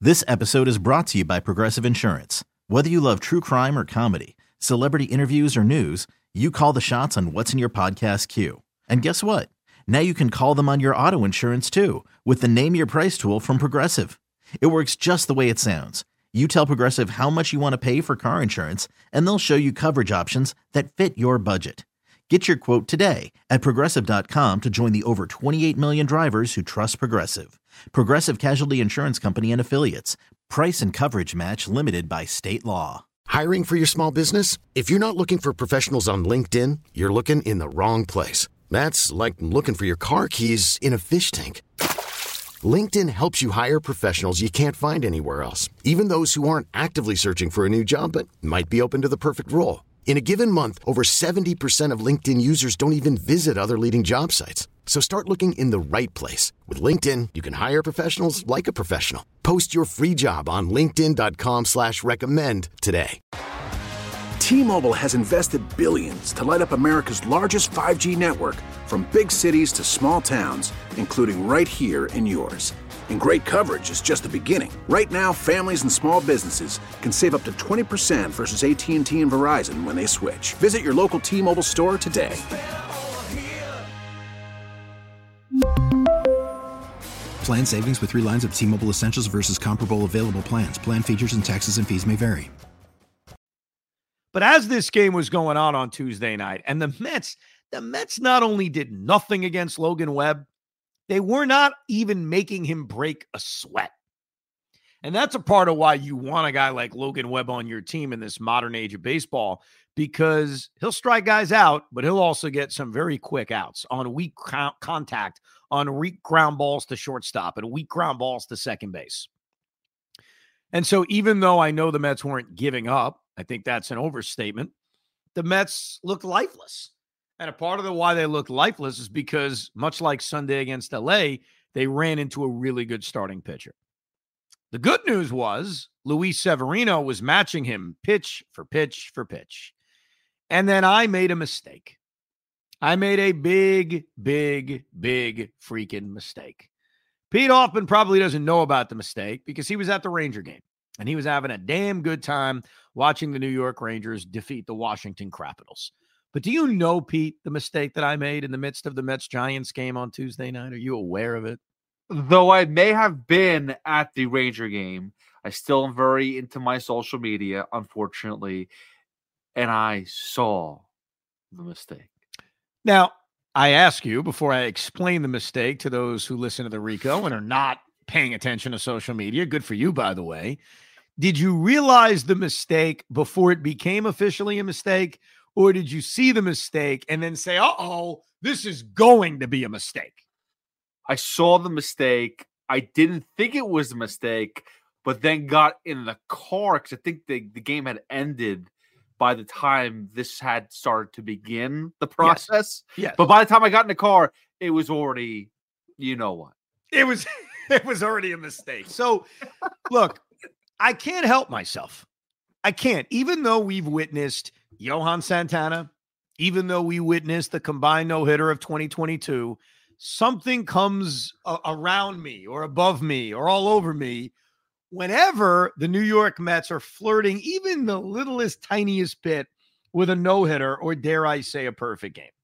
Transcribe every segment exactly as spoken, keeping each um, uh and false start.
This episode is brought to you by Progressive Insurance. Whether you love true crime or comedy, celebrity interviews or news, you call the shots on what's in your podcast queue. And guess what? Now you can call them on your auto insurance too with the Name Your Price tool from Progressive. It works just the way it sounds. You tell Progressive how much you want to pay for car insurance, and they'll show you coverage options that fit your budget. Get your quote today at Progressive dot com to join the over twenty-eight million drivers who trust Progressive. Progressive Casualty Insurance Company and Affiliates. Price and coverage match limited by state law. Hiring for your small business? If you're not looking for professionals on LinkedIn, you're looking in the wrong place. That's like looking for your car keys in a fish tank. LinkedIn helps you hire professionals you can't find anywhere else, even those who aren't actively searching for a new job but might be open to the perfect role. In a given month, over seventy percent of LinkedIn users don't even visit other leading job sites. So start looking in the right place. With LinkedIn, you can hire professionals like a professional. Post your free job on linkedin dot com slash recommend today. T-Mobile has invested billions to light up America's largest five G network, from big cities to small towns, including right here in yours. And great coverage is just the beginning. Right now, families and small businesses can save up to twenty percent versus A T and T and Verizon when they switch. Visit your local T-Mobile store today. Plan savings with three lines of T-Mobile Essentials versus comparable available plans. Plan features and taxes and fees may vary. But as this game was going on on Tuesday night, and the Mets, the Mets not only did nothing against Logan Webb, they were not even making him break a sweat. And that's a part of why you want a guy like Logan Webb on your team in this modern age of baseball, because he'll strike guys out, but he'll also get some very quick outs on weak co- contact, on weak ground balls to shortstop and weak ground balls to second base. And so even though I know the Mets weren't giving up, I think that's an overstatement, the Mets looked lifeless. And a part of the why they looked lifeless is because, much like Sunday against L A, they ran into a really good starting pitcher. The good news was Luis Severino was matching him pitch for pitch for pitch. And then I made a mistake. I made a big, big, big freaking mistake. Pete Hoffman probably doesn't know about the mistake because he was at the Ranger game. And he was having a damn good time watching the New York Rangers defeat the Washington Capitals. But do you know, Pete, the mistake that I made in the midst of the Mets-Giants game on Tuesday night? Are you aware of it? Though I may have been at the Ranger game, I still am very into my social media, unfortunately, and I saw the mistake. Now, I ask you, before I explain the mistake to those who listen to the Rico and are not paying attention to social media, good for you, by the way, did you realize the mistake before it became officially a mistake? Or did you see the mistake and then say, uh-oh, this is going to be a mistake? I saw the mistake. I didn't think it was a mistake, but then got in the car because I think the, the game had ended by the time this had started to begin the process. Yes. Yes. But by the time I got in the car, it was already, you know what? It was, it was already a mistake. So, look, I can't help myself. I can't. Even though we've witnessed Johan Santana, even though we witnessed the combined no-hitter of twenty twenty-two, something comes a- around me or above me or all over me whenever the New York Mets are flirting even the littlest, tiniest bit with a no-hitter or, dare I say, a perfect game.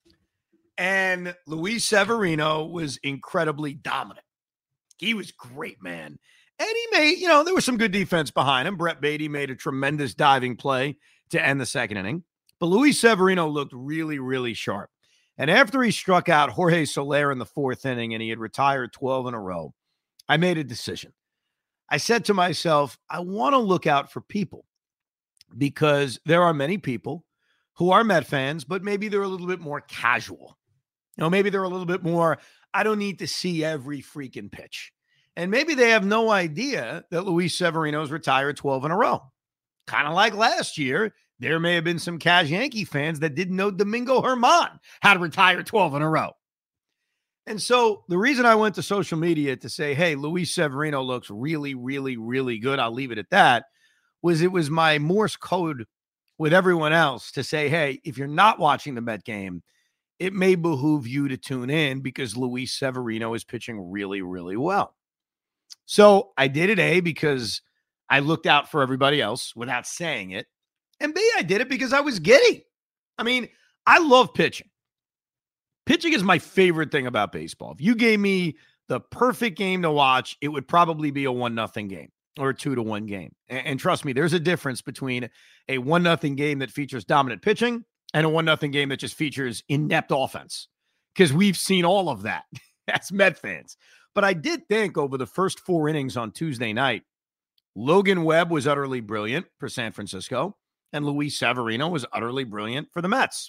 And Luis Severino was incredibly dominant. He was great, man. And he made, you know, there was some good defense behind him. Brett Beatty made a tremendous diving play to end the second inning. But Luis Severino looked really, really sharp. And after he struck out Jorge Soler in the fourth inning and he had retired twelve in a row, I made a decision. I said to myself, I want to look out for people because there are many people who are Met fans, but maybe they're a little bit more casual. You know, maybe they're a little bit more, I don't need to see every freaking pitch. And maybe they have no idea that Luis Severino's retired twelve in a row. Kind of like last year, there may have been some Cash Yankee fans that didn't know Domingo Germán had retired twelve in a row. And so the reason I went to social media to say, hey, Luis Severino looks really, really, really good, I'll leave it at that, was it was my Morse code with everyone else to say, hey, if you're not watching the Met game, it may behoove you to tune in because Luis Severino is pitching really, really well. So I did it, A, because I looked out for everybody else without saying it. And B, I did it because I was giddy. I mean, I love pitching. Pitching is my favorite thing about baseball. If you gave me the perfect game to watch, it would probably be a one nothing game or a two to one game. And, and trust me, there's a difference between a one nothing game that features dominant pitching and a one nothing game that just features inept offense, because we've seen all of that as Met fans. But I did think over the first four innings on Tuesday night, Logan Webb was utterly brilliant for San Francisco, and Luis Severino was utterly brilliant for the Mets.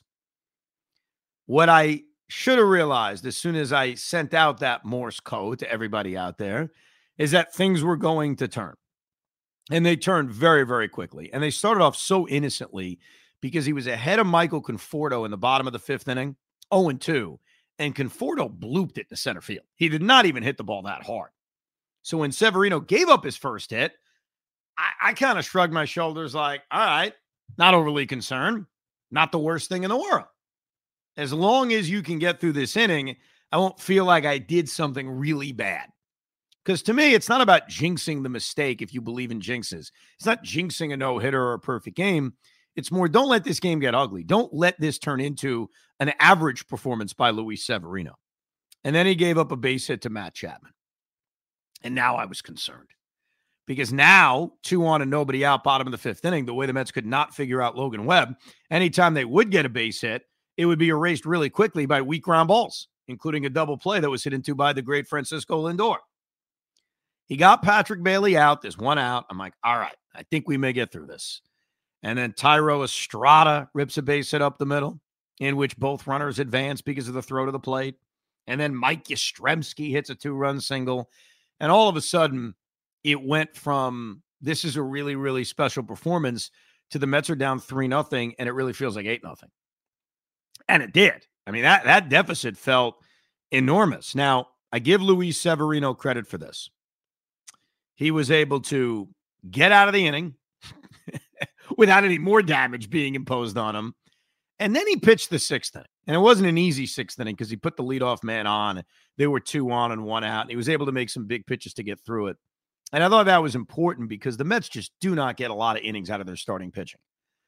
What I should have realized as soon as I sent out that Morse code to everybody out there is that things were going to turn. And they turned very, very quickly. And they started off so innocently because he was ahead of Michael Conforto in the bottom of the fifth inning, oh and two. And Conforto blooped it to center field. He did not even hit the ball that hard. So when Severino gave up his first hit, I, I kind of shrugged my shoulders like, all right, not overly concerned. Not the worst thing in the world. As long as you can get through this inning, I won't feel like I did something really bad. Because to me, it's not about jinxing the mistake if you believe in jinxes. It's not jinxing a no-hitter or a perfect game. It's more, don't let this game get ugly. Don't let this turn into an average performance by Luis Severino. And then he gave up a base hit to Matt Chapman. And now I was concerned. Because now, two on and nobody out, bottom of the fifth inning, the way the Mets could not figure out Logan Webb, anytime they would get a base hit, it would be erased really quickly by weak ground balls, including a double play that was hit into by the great Francisco Lindor. He got Patrick Bailey out. There's one out. I'm like, all right, I think we may get through this. And then Thairo Estrada rips a base hit up the middle, in which both runners advance because of the throw to the plate. And then Mike Yastrzemski hits a two-run single. And all of a sudden, it went from this is a really, really special performance to the Mets are down three nothing, and it really feels like eight nothing. And it did. I mean, that, that deficit felt enormous. Now, I give Luis Severino credit for this. He was able to get out of the inning without any more damage being imposed on him. And then he pitched the sixth inning. And it wasn't an easy sixth inning because he put the leadoff man on. There were two on and one out. And he was able to make some big pitches to get through it. And I thought that was important because the Mets just do not get a lot of innings out of their starting pitching.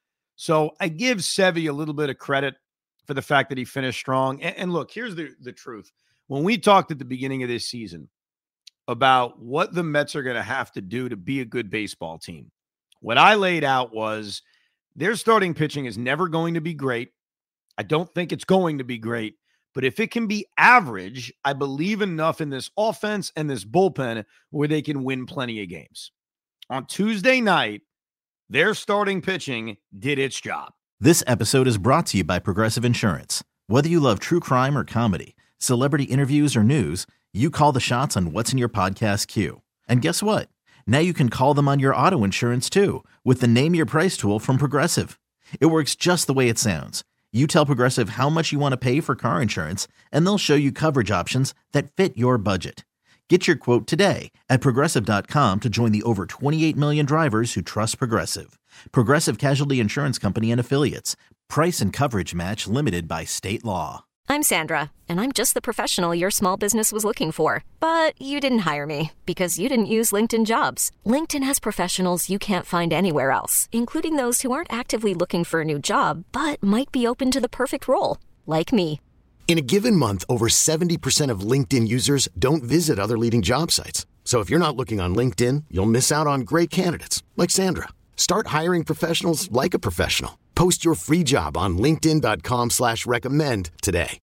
So I give Sevy a little bit of credit for the fact that he finished strong. And, and look, here's the, the truth. When we talked at the beginning of this season about what the Mets are going to have to do to be a good baseball team, what I laid out was their starting pitching is never going to be great. I don't think it's going to be great. But if it can be average, I believe enough in this offense and this bullpen where they can win plenty of games. On Tuesday night, their starting pitching did its job. This episode is brought to you by Progressive Insurance. Whether you love true crime or comedy, celebrity interviews or news, you call the shots on what's in your podcast queue. And guess what? Now you can call them on your auto insurance too with the Name Your Price tool from Progressive. It works just the way it sounds. You tell Progressive how much you want to pay for car insurance, and they'll show you coverage options that fit your budget. Get your quote today at Progressive dot com to join the over twenty-eight million drivers who trust Progressive. Progressive Casualty Insurance Company and Affiliates. Price and coverage match limited by state law. I'm Sandra, and I'm just the professional your small business was looking for. But you didn't hire me because you didn't use LinkedIn Jobs. LinkedIn has professionals you can't find anywhere else, including those who aren't actively looking for a new job, but might be open to the perfect role, like me. In a given month, over seventy percent of LinkedIn users don't visit other leading job sites. So if you're not looking on LinkedIn, you'll miss out on great candidates like Sandra. Start hiring professionals like a professional. Post your free job on linkedin dot com slash recommend today.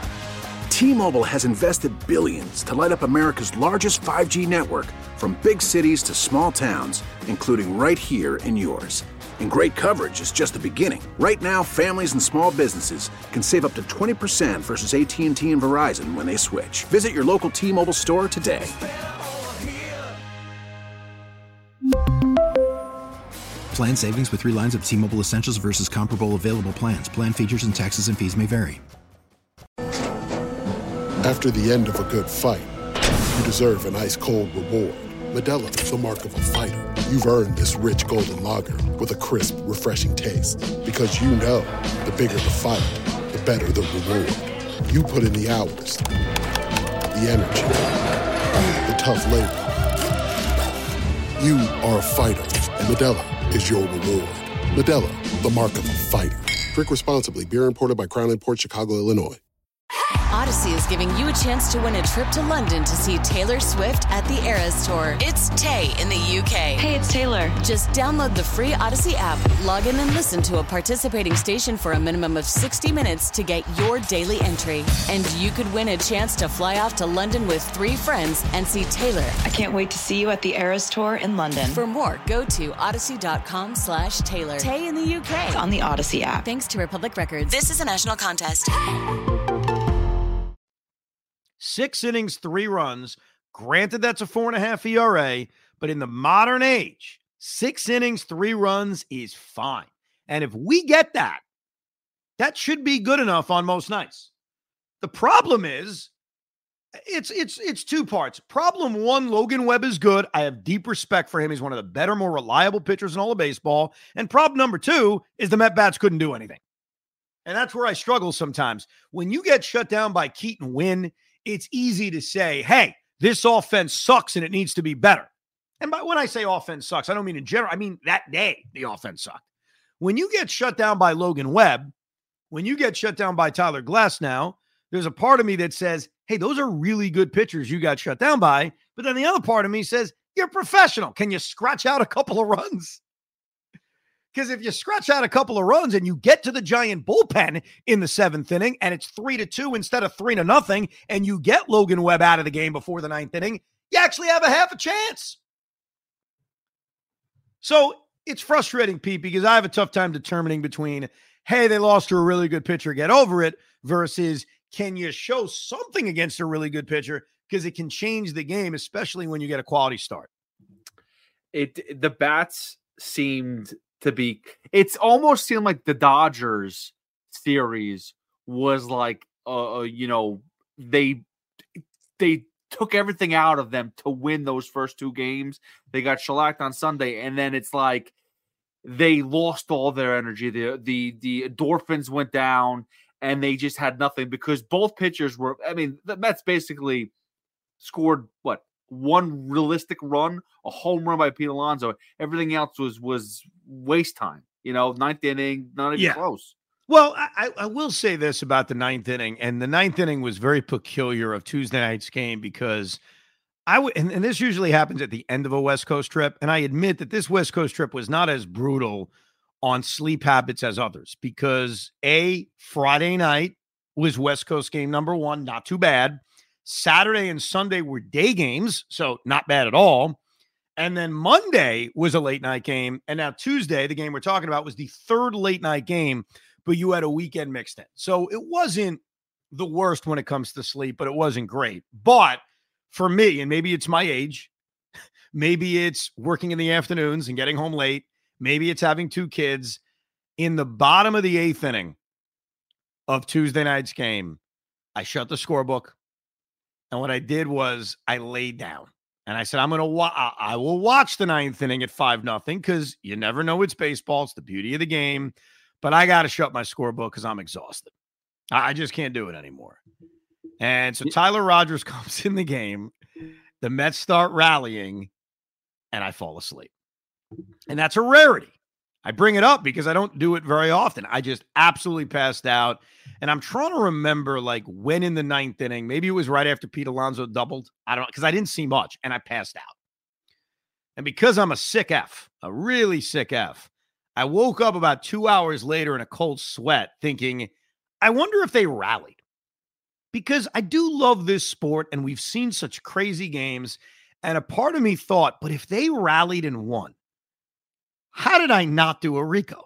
T-Mobile has invested billions to light up America's largest five G network, from big cities to small towns, including right here in yours. And great coverage is just the beginning. Right now, families and small businesses can save up to twenty percent versus A T and T and Verizon when they switch. Visit your local T-Mobile store today. Plan savings with three lines of T-Mobile Essentials versus comparable available plans. Plan features and taxes and fees may vary. After the end of a good fight, you deserve an ice-cold reward. Modelo is the mark of a fighter. You've earned this rich golden lager with a crisp, refreshing taste. Because you know, the bigger the fight, the better the reward. You put in the hours, the energy, the tough labor. You are a fighter, and Modelo is your reward. Modelo, the mark of a fighter. Drink responsibly. Beer imported by Crown Imports, Chicago, Illinois. Odyssey is giving you a chance to win a trip to London to see Taylor Swift at the Eras Tour. It's Tay in the U K. Hey, it's Taylor. Just download the free Odyssey app, log in and listen to a participating station for a minimum of sixty minutes to get your daily entry. And you could win a chance to fly off to London with three friends and see Taylor. I can't wait to see you at the Eras Tour in London. For more, go to odyssey.com slash Taylor. Tay in the U K. It's on the Odyssey app. Thanks to Republic Records. This is a national contest. Six innings, three runs. Granted, that's a four and a half E R A, but in the modern age, six innings, three runs is fine. And if we get that, that should be good enough on most nights. The problem is, it's it's it's two parts. Problem one, Logan Webb is good. I have deep respect for him. He's one of the better, more reliable pitchers in all of baseball. And problem number two is the Met bats couldn't do anything. And that's where I struggle sometimes. When you get shut down by Keaton Winn, it's easy to say, hey, this offense sucks and it needs to be better. And by when I say offense sucks, I don't mean in general. I mean that day the offense sucked. When you get shut down by Logan Webb, when you get shut down by Tyler Glasnow, there's a part of me that says, hey, those are really good pitchers you got shut down by. But then the other part of me says, you're professional. Can you scratch out a couple of runs? Because if you scratch out a couple of runs and you get to the Giant bullpen in the seventh inning and it's three to two instead of three to nothing, and you get Logan Webb out of the game before the ninth inning, you actually have a half a chance. So it's frustrating, Pete, because I have a tough time determining between, hey, they lost to a really good pitcher, get over it, versus can you show something against a really good pitcher because it can change the game, especially when you get a quality start. It the bats seemed to be, it's almost seemed like the Dodgers series was like, uh, you know, they they took everything out of them to win those first two games. They got shellacked on Sunday, and then it's like they lost all their energy. The the the endorphins went down, and they just had nothing because both pitchers were. I mean, the Mets basically scored what? One realistic run, a home run by Pete Alonso. Everything else was was waste time. You know, ninth inning, not even yeah. close. Well, I, I will say this about the ninth inning, and the ninth inning was very peculiar of Tuesday night's game because I would, and, and this usually happens at the end of a West Coast trip, and I admit that this West Coast trip was not as brutal on sleep habits as others because A, Friday night was West Coast game number one, not too bad. Saturday and Sunday were day games, so not bad at all. And then Monday was a late night game. And now Tuesday, the game we're talking about, was the third late night game, but you had a weekend mixed in. So it wasn't the worst when it comes to sleep, but it wasn't great. But for me, and maybe it's my age, maybe it's working in the afternoons and getting home late, maybe it's having two kids, in the bottom of the eighth inning of Tuesday night's game, I shut the scorebook. And what I did was I laid down and I said, I'm going to wa- I will watch the ninth inning at five nothing because you never know it's baseball. It's the beauty of the game. But I got to shut my scorebook because I'm exhausted. I-, I just can't do it anymore. And so Tyler Rogers comes in the game. The Mets start rallying and I fall asleep. And that's a rarity. I bring it up because I don't do it very often. I just absolutely passed out. And I'm trying to remember, like, when in the ninth inning, maybe it was right after Pete Alonso doubled. I don't know, because I didn't see much, and I passed out. And because I'm a sick F, a really sick F, I woke up about two hours later in a cold sweat thinking, I wonder if they rallied. Because I do love this sport, and we've seen such crazy games. And a part of me thought, but if they rallied and won, how did I not do a Rico?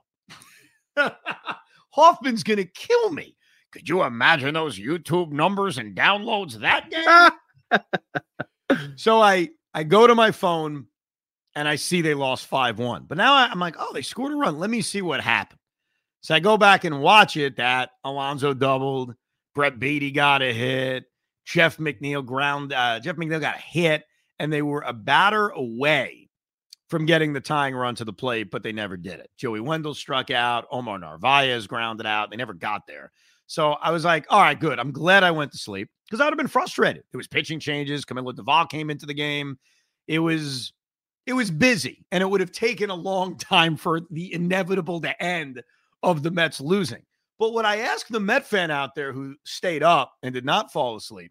Hoffman's going to kill me. Could you imagine those YouTube numbers and downloads that day? So I, I go to my phone and I see they lost five one. But now I'm like, oh, they scored a run. Let me see what happened. So I go back and watch it. That Alonso doubled. Brett Beatty got a hit. Jeff McNeil ground. Uh, Jeff McNeil got a hit. And they were a batter away from getting the tying run to the plate, but they never did it. Joey Wendell struck out. Omar Narvaez grounded out. They never got there. So I was like, all right, good. I'm glad I went to sleep because I would have been frustrated. It was pitching changes. Camilo Doval came into the game. It was it was busy, and it would have taken a long time for the inevitable to end of the Mets losing. But what I asked the Met fan out there who stayed up and did not fall asleep,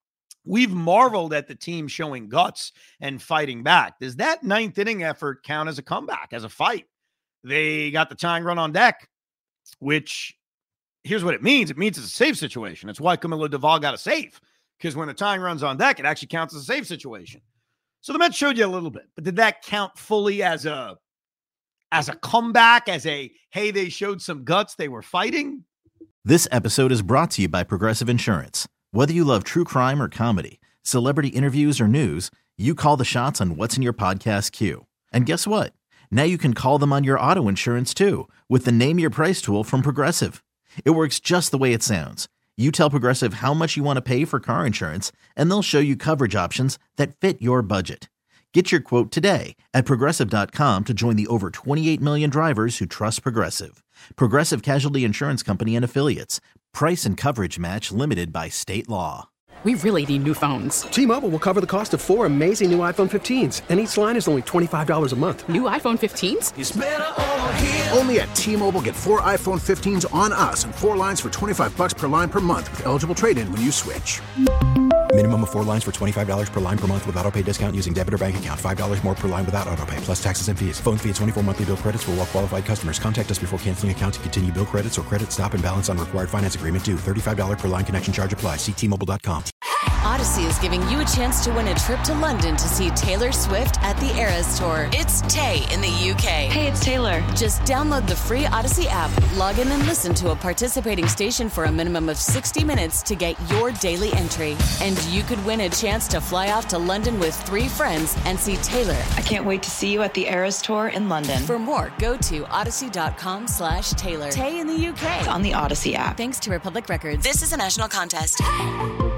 we've marveled at the team showing guts and fighting back. Does that ninth inning effort count as a comeback, as a fight? They got the tying run on deck, which here's what it means. It means it's a save situation. It's why Camilo Doval got a save, because when the tying run's on deck, it actually counts as a save situation. So the Mets showed you a little bit, but did that count fully as a as a comeback, as a, hey, they showed some guts, they were fighting? This episode is brought to you by Progressive Insurance. Whether you love true crime or comedy, celebrity interviews or news, you call the shots on what's in your podcast queue. And guess what? Now you can call them on your auto insurance too, with the Name Your Price tool from Progressive. It works just the way it sounds. You tell Progressive how much you want to pay for car insurance, and they'll show you coverage options that fit your budget. Get your quote today at Progressive dot com to join the over twenty-eight million drivers who trust Progressive. Progressive Casualty Insurance Company and Affiliates. Price and coverage match limited by state law. We really need new phones. T-Mobile will cover the cost of four amazing new iPhone fifteens, and each line is only twenty-five dollars a month. New iPhone fifteens? It's better over here. Only at T-Mobile, get four iPhone fifteens on us and four lines for twenty-five bucks per line per month with eligible trade-in when you switch. Minimum of four lines for twenty-five dollars per line per month with autopay discount using debit or bank account. five dollars more per line without autopay, plus taxes and fees. Phone fee at twenty-four monthly bill credits for well-qualified customers. Contact us before canceling account to continue bill credits or credit stop and balance on required finance agreement due. thirty-five dollars per line connection charge applies. See T Mobile dot com. Odyssey is giving you a chance to win a trip to London to see Taylor Swift at the Eras Tour. It's Tay in the U K. Hey, it's Taylor. Just download the free Odyssey app, log in and listen to a participating station for a minimum of sixty minutes to get your daily entry. And you could win a chance to fly off to London with three friends and see Taylor. I can't wait to see you at the Eras Tour in London. For more, go to odyssey dot com slash Taylor. Tay in the U K. It's on the Odyssey app. Thanks to Republic Records. This is a national contest.